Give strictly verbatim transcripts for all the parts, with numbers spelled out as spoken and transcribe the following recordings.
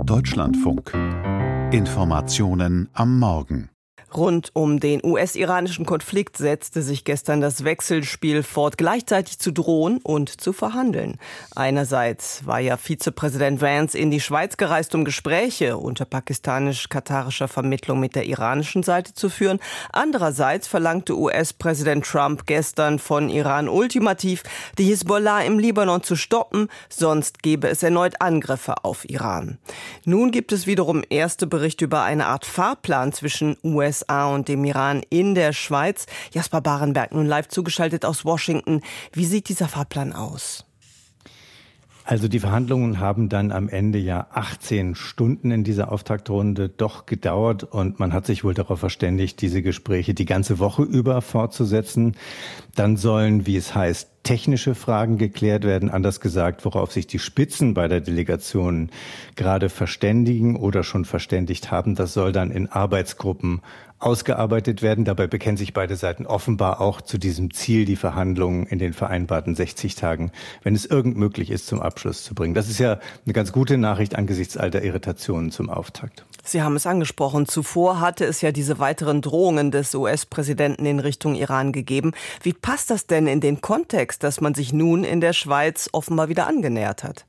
Deutschlandfunk. Informationen am Morgen. Rund um den U S-iranischen Konflikt setzte sich gestern das Wechselspiel fort, gleichzeitig zu drohen und zu verhandeln. Einerseits war ja Vizepräsident Vance in die Schweiz gereist, um Gespräche unter pakistanisch-katarischer Vermittlung mit der iranischen Seite zu führen. Andererseits verlangte U S-Präsident Trump gestern von Iran ultimativ, die Hisbollah im Libanon zu stoppen, sonst gebe es erneut Angriffe auf Iran. Nun gibt es wiederum erste Berichte über eine Art Fahrplan zwischen U S A und dem Iran in der Schweiz. Jasper Barenberg nun live zugeschaltet aus Washington. Wie sieht dieser Fahrplan aus? Also die Verhandlungen haben dann am Ende ja achtzehn Stunden in dieser Auftaktrunde doch gedauert und man hat sich wohl darauf verständigt, diese Gespräche die ganze Woche über fortzusetzen. Dann sollen, wie es heißt, technische Fragen geklärt werden, anders gesagt, worauf sich die Spitzen bei der Delegation gerade verständigen oder schon verständigt haben. Das soll dann in Arbeitsgruppen ausgearbeitet werden. Dabei bekennen sich beide Seiten offenbar auch zu diesem Ziel, die Verhandlungen in den vereinbarten sechzig Tagen, wenn es irgend möglich ist, zum Abschluss zu bringen. Das ist ja eine ganz gute Nachricht angesichts all der Irritationen zum Auftakt. Sie haben es angesprochen. Zuvor hatte es ja diese weiteren Drohungen des U S-Präsidenten in Richtung Iran gegeben. Wie passt das denn in den Kontext, dass man sich nun in der Schweiz offenbar wieder angenähert hat?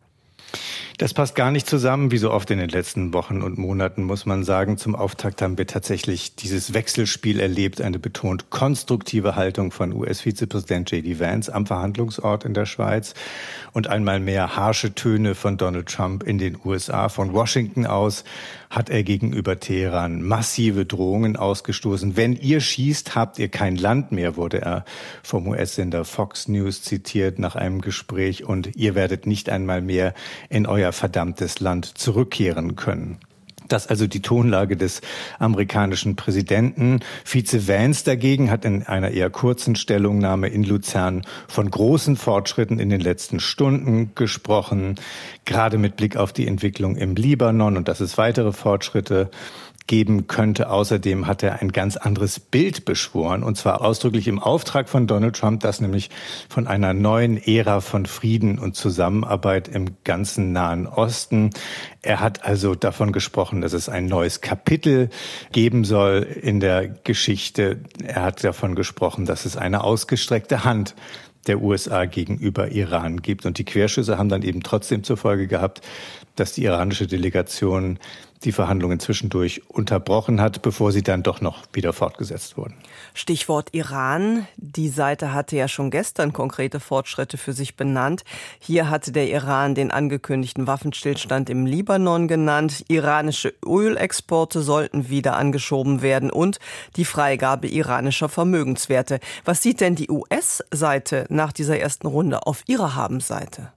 Das passt gar nicht zusammen, wie so oft in den letzten Wochen und Monaten, muss man sagen. Zum Auftakt haben wir tatsächlich dieses Wechselspiel erlebt, eine betont konstruktive Haltung von U S-Vizepräsident J D Vance am Verhandlungsort in der Schweiz und einmal mehr harsche Töne von Donald Trump in den U S A. Von Washington aus hat er gegenüber Teheran massive Drohungen ausgestoßen. Wenn ihr schießt, habt ihr kein Land mehr, wurde er vom U S-Sender Fox News zitiert nach einem Gespräch, und ihr werdet nicht einmal mehr in euer verdammtes Land zurückkehren können. Das ist also die Tonlage des amerikanischen Präsidenten. Vize Vance dagegen hat in einer eher kurzen Stellungnahme in Luzern von großen Fortschritten in den letzten Stunden gesprochen, gerade mit Blick auf die Entwicklung im Libanon und dass es weitere Fortschritte geben könnte. Außerdem hat er ein ganz anderes Bild beschworen, und zwar ausdrücklich im Auftrag von Donald Trump, das nämlich von einer neuen Ära von Frieden und Zusammenarbeit im ganzen Nahen Osten. Er hat also davon gesprochen, dass es ein neues Kapitel geben soll in der Geschichte. Er hat davon gesprochen, dass es eine ausgestreckte Hand der U S A gegenüber Iran gibt. Und die Querschüsse haben dann eben trotzdem zur Folge gehabt, dass die iranische Delegation die Verhandlungen zwischendurch unterbrochen hat, bevor sie dann doch noch wieder fortgesetzt wurden. Stichwort Iran. Die Seite hatte ja schon gestern konkrete Fortschritte für sich benannt. Hier hatte der Iran den angekündigten Waffenstillstand im Libanon genannt. Iranische Ölexporte sollten wieder angeschoben werden und die Freigabe iranischer Vermögenswerte. Was sieht denn die U S-Seite nach dieser ersten Runde auf ihrer Habenseite?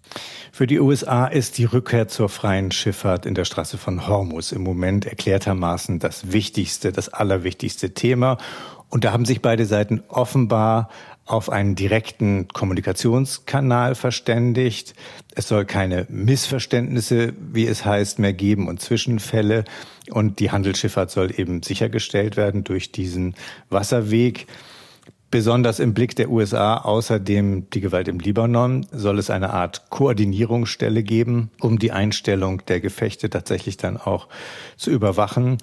Für die U S A ist die Rückkehr zur freien Schifffahrt in der Straße von Hormuz im Moment erklärtermaßen das wichtigste, das allerwichtigste Thema. Und da haben sich beide Seiten offenbar auf einen direkten Kommunikationskanal verständigt. Es soll keine Missverständnisse, wie es heißt, mehr geben und Zwischenfälle. Und die Handelsschifffahrt soll eben sichergestellt werden durch diesen Wasserweg. Besonders im Blick der U S A, außerdem die Gewalt im Libanon, soll es eine Art Koordinierungsstelle geben, um die Einstellung der Gefechte tatsächlich dann auch zu überwachen.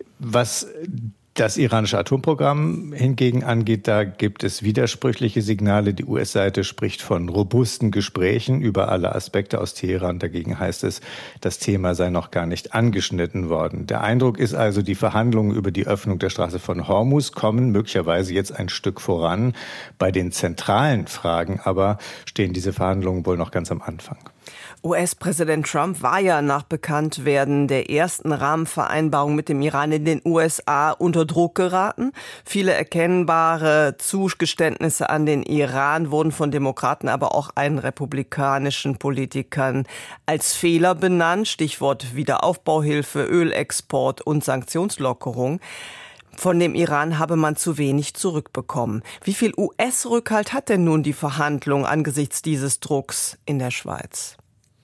Was das iranische Atomprogramm hingegen angeht, da gibt es widersprüchliche Signale. Die U S-Seite spricht von robusten Gesprächen über alle Aspekte aus Teheran. Dagegen heißt es, das Thema sei noch gar nicht angeschnitten worden. Der Eindruck ist also, die Verhandlungen über die Öffnung der Straße von Hormuz kommen möglicherweise jetzt ein Stück voran. Bei den zentralen Fragen aber stehen diese Verhandlungen wohl noch ganz am Anfang. U S-Präsident Trump war ja nach Bekanntwerden der ersten Rahmenvereinbarung mit dem Iran in den U S A unter Druck geraten. Viele erkennbare Zugeständnisse an den Iran wurden von Demokraten, aber auch einen republikanischen Politikern als Fehler benannt. Stichwort Wiederaufbauhilfe, Ölexport und Sanktionslockerung. Von dem Iran habe man zu wenig zurückbekommen. Wie viel U S-Rückhalt hat denn nun die Verhandlung angesichts dieses Drucks in der Schweiz?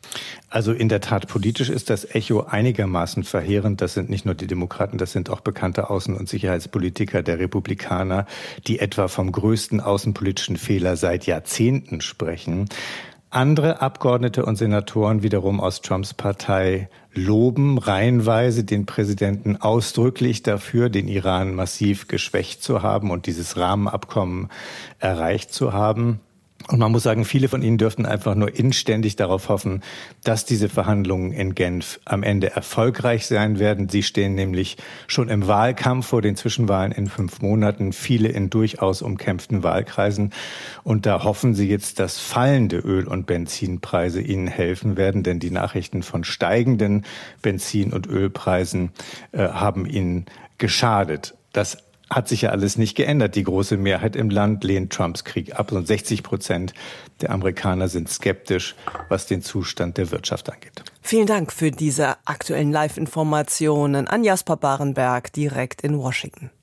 Also in der Tat, politisch ist das Echo einigermaßen verheerend. Das sind nicht nur die Demokraten, das sind auch bekannte Außen- und Sicherheitspolitiker der Republikaner, die etwa vom größten außenpolitischen Fehler seit Jahrzehnten sprechen. Andere Abgeordnete und Senatoren wiederum aus Trumps Partei loben reihenweise den Präsidenten ausdrücklich dafür, den Iran massiv geschwächt zu haben und dieses Rahmenabkommen erreicht zu haben. Und man muss sagen, viele von ihnen dürften einfach nur inständig darauf hoffen, dass diese Verhandlungen in Genf am Ende erfolgreich sein werden. Sie stehen nämlich schon im Wahlkampf vor den Zwischenwahlen in fünf Monaten, viele in durchaus umkämpften Wahlkreisen. Und da hoffen sie jetzt, dass fallende Öl- und Benzinpreise ihnen helfen werden, denn die Nachrichten von steigenden Benzin- und Ölpreisen äh, haben ihnen geschadet. Das hat sich ja alles nicht geändert. Die große Mehrheit im Land lehnt Trumps Krieg ab. Und sechzig Prozent der Amerikaner sind skeptisch, was den Zustand der Wirtschaft angeht. Vielen Dank für diese aktuellen Live-Informationen an Jasper Barenberg direkt in Washington.